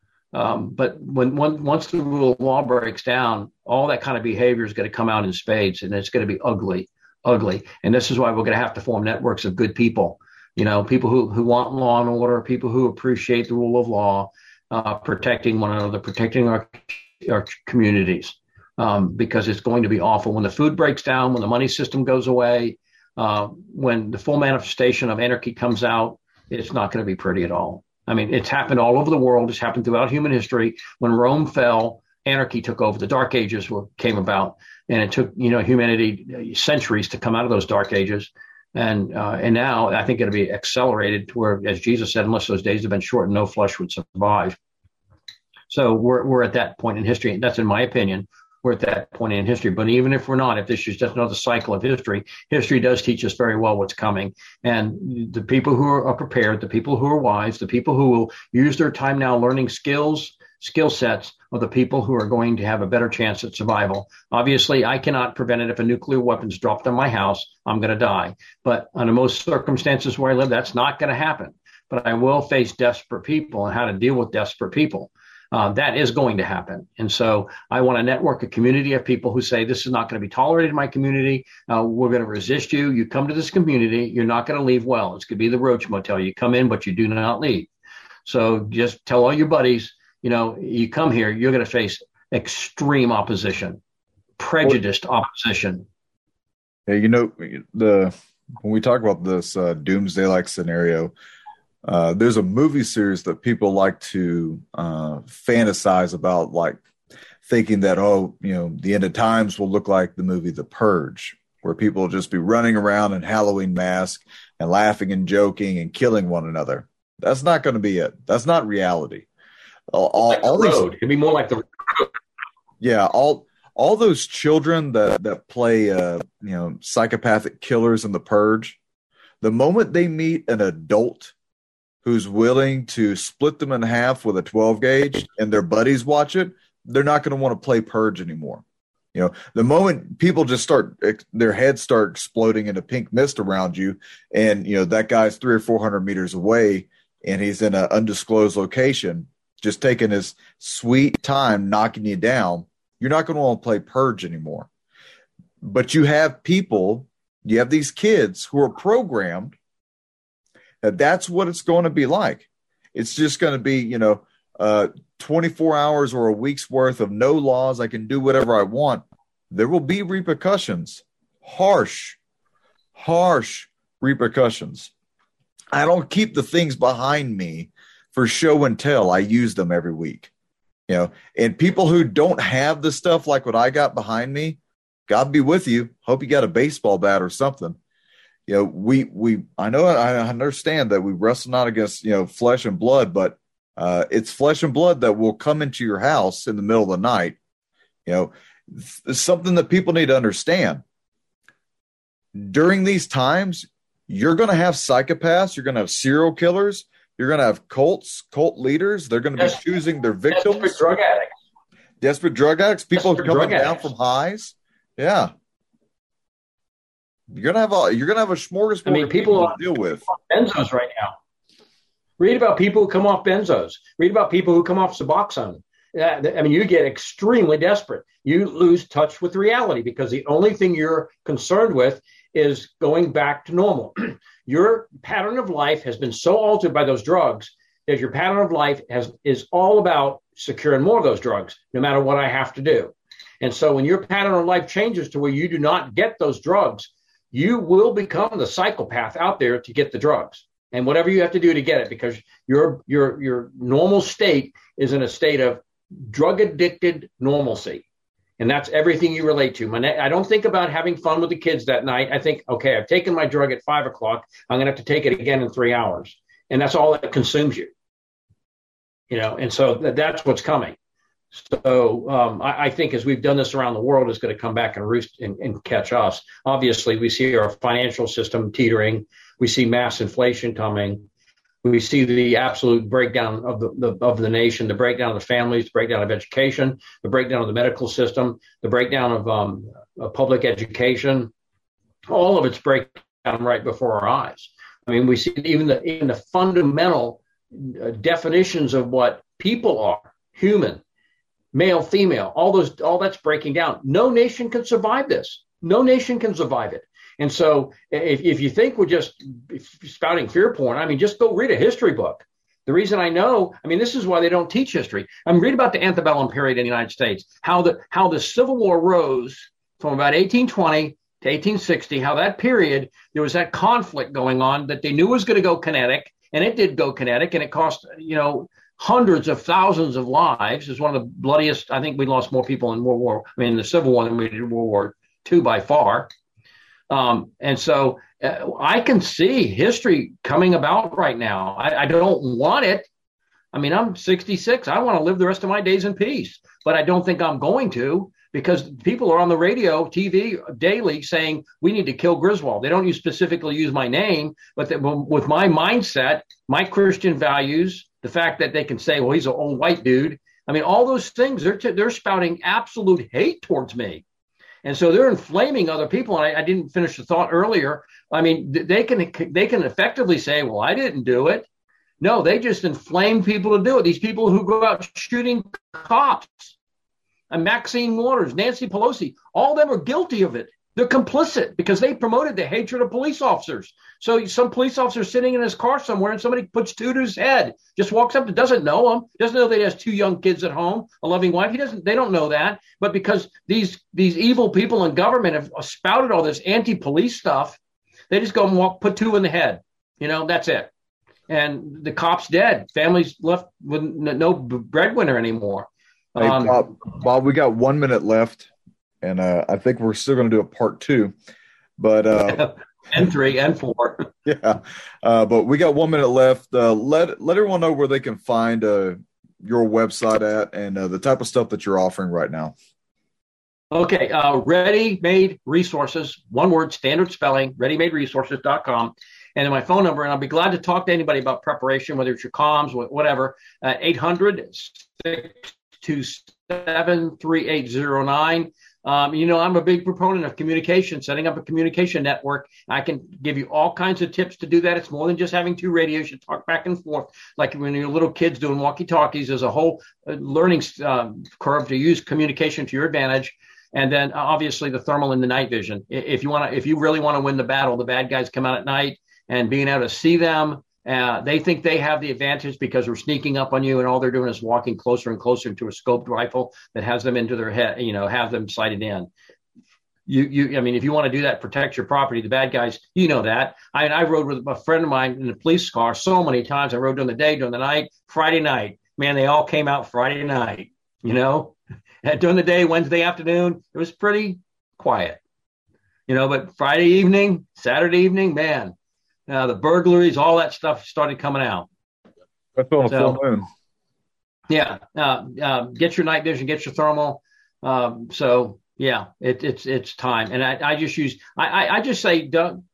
[SPEAKER 3] But once the rule of law breaks down, all that kind of behavior is going to come out in spades, and it's going to be ugly. And this is why we're going to have to form networks of good people, people who want law and order, people who appreciate the rule of law, protecting one another, protecting our communities, because it's going to be awful when the food breaks down, when the money system goes away, when the full manifestation of anarchy comes out. It's not going to be pretty at all. I mean, it's happened all over the world. It's happened throughout human history. When Rome fell, anarchy took over. The Dark Ages came about, and it took humanity centuries to come out of those Dark Ages. And now I think it'll be accelerated to where, as Jesus said, unless those days have been shortened, no flesh would survive. So we're at that point in history. That's in my opinion. We're at that point in history. But even if we're not, if this is just another cycle of history, history does teach us very well what's coming. And the people who are prepared, the people who are wise, the people who will use their time now learning skill sets are the people who are going to have a better chance at survival. Obviously, I cannot prevent it. If a nuclear weapon's dropped on my house, I'm going to die. But under most circumstances where I live, that's not going to happen. But I will face desperate people and how to deal with desperate people. That is going to happen. And so I want to network a community of people who say, this is not going to be tolerated in my community. We're going to resist you. You come to this community. You're not going to leave well. It's going to be the Roach Motel. You come in, but you do not leave. So just tell all your buddies, you come here, you're going to face extreme opposition, prejudiced opposition.
[SPEAKER 2] Yeah, when we talk about this doomsday-like scenario, there's a movie series that people like to fantasize about, like thinking that, the end of times will look like the movie The Purge, where people will just be running around in Halloween masks and laughing and joking and killing one another. That's not going to be it. That's not reality.
[SPEAKER 3] All these, it'd be more like the road.
[SPEAKER 2] Yeah, all those children that play psychopathic killers in The Purge, the moment they meet an adult who's willing to split them in half with a 12 gauge and their buddies watch it, they're not going to want to play Purge anymore. The moment people just their heads start exploding into pink mist around you, and that guy's 300 or 400 meters away and he's in an undisclosed location, just taking his sweet time knocking you down, you're not going to want to play Purge anymore. But you have these kids who are programmed that's what it's going to be like. It's just going to be, 24 hours or a week's worth of no laws. I can do whatever I want. There will be repercussions, harsh repercussions. I don't keep the things behind me for show and tell. I use them every week, and people who don't have the stuff like what I got behind me, God be with you. Hope you got a baseball bat or something. I understand that we wrestle not against, flesh and blood, but it's flesh and blood that will come into your house in the middle of the night. It's something that people need to understand. During these times, you're going to have psychopaths. You're going to have serial killers. You're going to have cult leaders. They're going to be choosing their victims. Desperate drug addicts. People coming down from highs. Yeah. You're gonna have a smorgasbord of people to deal with.
[SPEAKER 3] Benzos right now. Read about people who come off benzos. Read about people who come off Suboxone. You get extremely desperate. You lose touch with reality because the only thing you're concerned with is going back to normal. Your pattern of life has been so altered by those drugs that your pattern of life is all about securing more of those drugs, no matter what I have to do. And so when your pattern of life changes to where you do not get those drugs, you will become the psychopath out there to get the drugs and whatever you have to do to get it, because your normal state is in a state of drug addicted normalcy. And that's everything you relate to. I don't think about having fun with the kids that night. I think, okay, I've taken my drug at 5 o'clock. I'm going to have to take it again in 3 hours. And that's all that consumes you. And so that's what's coming. So I think as we've done this around the world, it's going to come back and roost and catch us. Obviously, we see our financial system teetering. We see mass inflation coming. We see the absolute breakdown of the nation, the breakdown of the families, the breakdown of education, the breakdown of the medical system, the breakdown of public education. All of it's breakdown right before our eyes. We see even the fundamental definitions of what people are, human, male, female, all that's breaking down. No nation can survive this. No nation can survive it. And so if you think we're just spouting fear porn, I mean, just go read a history book. The reason I know, I mean, this is why they don't teach history. I'm reading about the antebellum period in the United States, how the Civil War rose from about 1820 to 1860, how that period, there was that conflict going on that they knew was going to go kinetic, and it did go kinetic, and it cost, hundreds of thousands of lives. It was one of the bloodiest. I think we lost more people in the Civil War than we did in World War II by far. And so I can see history coming about right now. I don't want it. I mean, I'm 66. I want to live the rest of my days in peace, but I don't think I'm going to, because people are on the radio, TV daily saying we need to kill Griswold. They don't specifically use my name, but with my mindset, my Christian values, the fact that they can say, well, he's an old white dude. I mean, all those things, they're spouting absolute hate towards me. And so they're inflaming other people. And I didn't finish the thought earlier. I mean, they can effectively say, well, I didn't do it. No, they just inflame people to do it. These people who go out shooting cops, and Maxine Waters, Nancy Pelosi, all of them are guilty of it. They're complicit because they promoted the hatred of police officers. So some police officer sitting in his car somewhere and somebody puts two to his head, just walks up and doesn't know him, doesn't know that he has two young kids at home, a loving wife. They don't know that. But because these evil people in government have spouted all this anti-police stuff, they just go and put two in the head. That's it. And the cop's dead. Family's left with no breadwinner anymore.
[SPEAKER 2] Hey, Bob, we got 1 minute left. And I think we're still going to do a part 2, but
[SPEAKER 3] and 3 and 4.
[SPEAKER 2] Yeah, but we got 1 minute left. Let everyone know where they can find your website at and the type of stuff that you're offering right now.
[SPEAKER 3] Okay, Ready Made Resources, one word, standard spelling, readymaderesources.com. And then my phone number, and I'll be glad to talk to anybody about preparation, whether it's your comms, whatever, 800-627-3809. I'm a big proponent of communication, setting up a communication network. I can give you all kinds of tips to do that. It's more than just having two radios. You talk back and forth. Like when you're little kids doing walkie-talkies, there's a whole learning curve to use communication to your advantage. And then obviously the thermal and the night vision. If you really want to win the battle, the bad guys come out at night, and being able to see them, they think they have the advantage because they're sneaking up on you, and all they're doing is walking closer and closer to a scoped rifle that has them into their head, have them sighted in. I mean, if you want to do that, protect your property. The bad guys, that. I rode with a friend of mine in a police car so many times. I rode during the day, during the night, Friday night. Man, they all came out Friday night, And during the day, Wednesday afternoon, it was pretty quiet, but Friday evening, Saturday evening, man. The burglaries, all that stuff started coming out.
[SPEAKER 2] That's on a full moon.
[SPEAKER 3] Yeah. Get your night vision, get your thermal. So yeah, it's time. And I just say,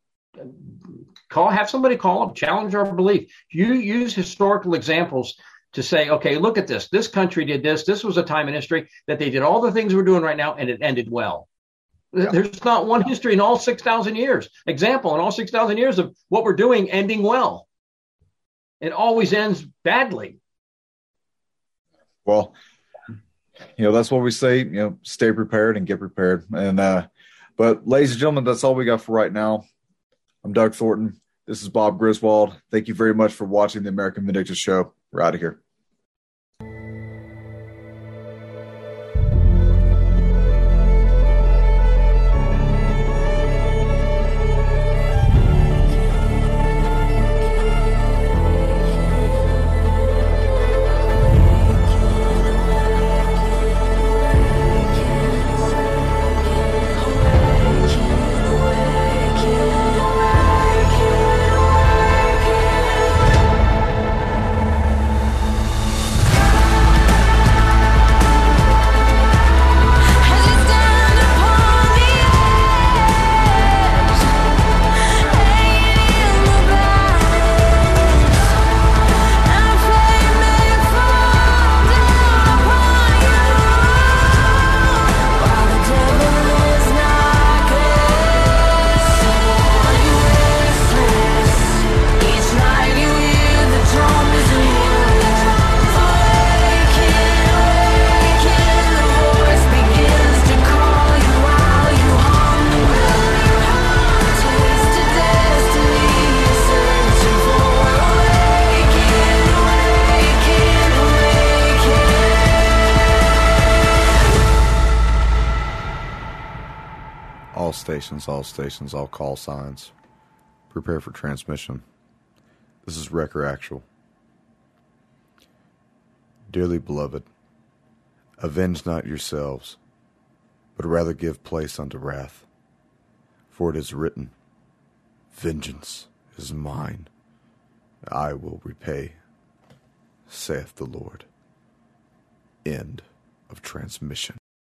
[SPEAKER 3] have somebody call up, challenge our belief. You use historical examples to say, okay, look at this. This country did this. This was a time in history that they did all the things we're doing right now, and it ended well. Yeah. There's not one history in all 6,000 years. Example, in all 6,000 years of what we're doing ending well. It always ends badly.
[SPEAKER 2] Well, that's what we say, stay prepared and get prepared. And, but ladies and gentlemen, that's all we got for right now. I'm Doug Thornton. This is Bob Griswold. Thank you very much for watching the American Vindictus Show. We're out of here.
[SPEAKER 1] stations, all call signs. Prepare for transmission. This is Wrecker Actual. Dearly beloved, avenge not yourselves, but rather give place unto wrath. For it is written, Vengeance is mine, I will repay, saith the Lord. End of transmission.